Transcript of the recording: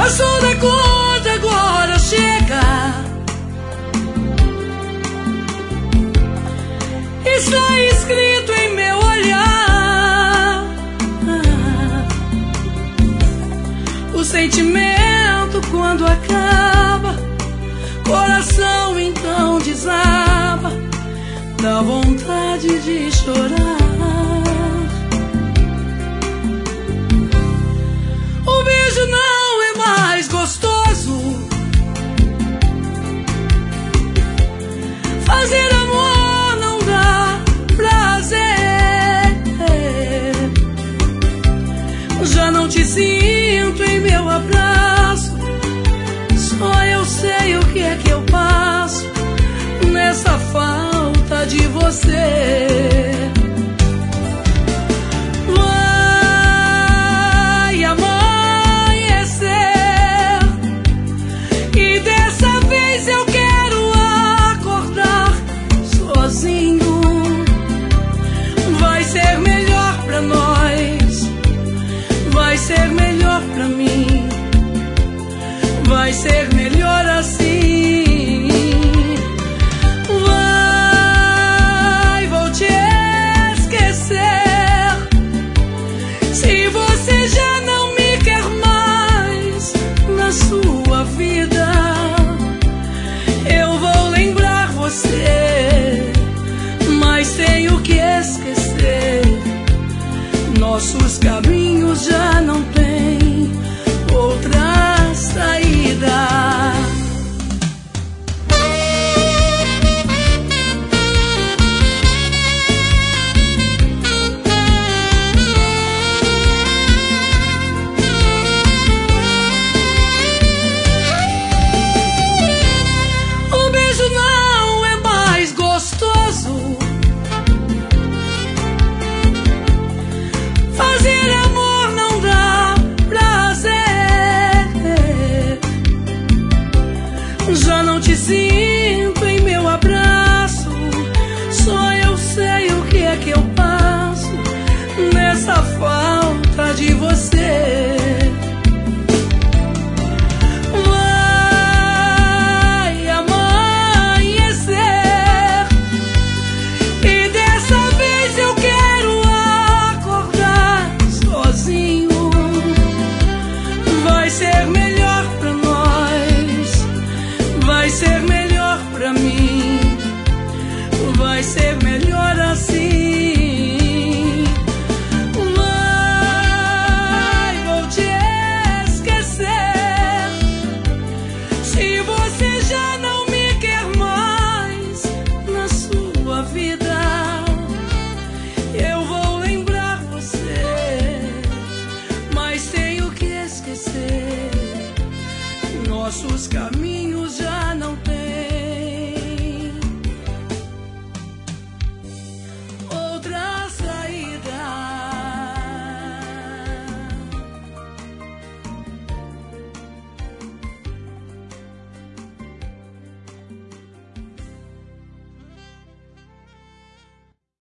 Passou da conta, agora chega. Está escrito em meu olhar. O sentimento quando acaba, coração então desaba, dá vontade de chorar. O beijo não é mais gostoso, fazer amor não dá prazer. Já não te sinto em meu abraço, só eu sei o que é que eu passo nessa falta de você. Vai amanhecer e dessa vez eu quero acordar sozinho. Vai ser melhor pra nós, vai ser melhor pra mim, vai ser melhor assim. Vai, vou te esquecer. Se você já não me quer mais na sua vida, eu vou lembrar você, mas tenho que esquecer. Nossos caminhos já não têm outra saída. O beijo não é mais gostoso, fazer amor não dá prazer. Já não te sinto em meu abraço, só eu sei o que é que eu passo nessa falta de você. Vai amanhecer e dessa vez eu quero acordar sozinho. Vai ser melhor pra nós, vai ser melhor pra mim, vai ser melhor assim. Vai, vou te esquecer. Se você já não me quer mais na sua vida, eu vou lembrar você, mas tenho que esquecer. Nossos caminhos já